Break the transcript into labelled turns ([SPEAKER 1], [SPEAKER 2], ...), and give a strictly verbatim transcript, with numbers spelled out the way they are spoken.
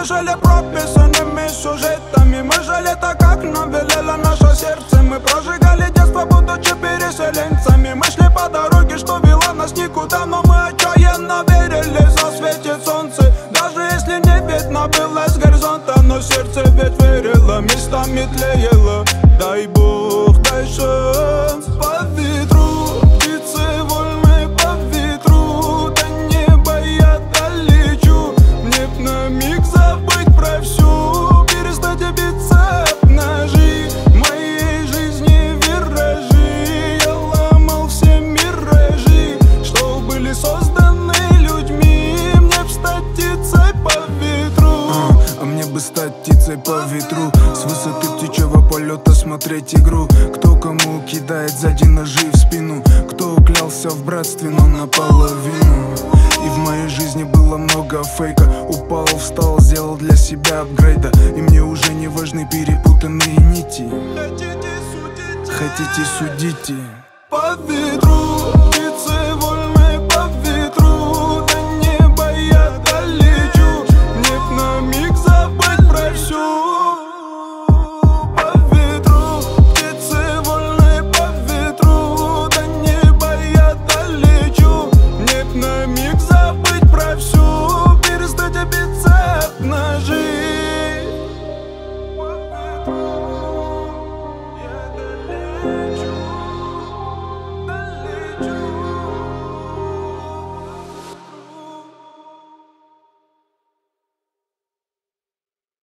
[SPEAKER 1] мы жили прописанными сюжетами. Мы жили так, как нам велело наше сердце. Мы прожигали детство, будучи переселенцами. Мы шли по дороге, что вела нас никуда, но мы отчаянно верили, засветит солнце. Даже если не видно было с горизонта, но сердце ведь верило, местами тлеяло. Дай Бог, дай шанс по ветру. Птицы вольны по ветру, до неба я долечу. Мне б на миг забыть про всю, перестать биться об ножи. В моей жизни виражи, я ломал все миражи, что были созданы людьми. Мне б стать птицей по ветру,
[SPEAKER 2] а, а мне бы стать птицей по ветру. С высоты птичьего полета смотреть игру. Кто кому кидает сзади ножи в спину, кто клялся в братстве, но наполовину. И в моей жизни было много фейка. Упал, встал, сделал для себя апгрейда. И мне уже не важны перепутанные нити.
[SPEAKER 1] хотите судите,
[SPEAKER 2] Хотите, судите
[SPEAKER 1] по ветру.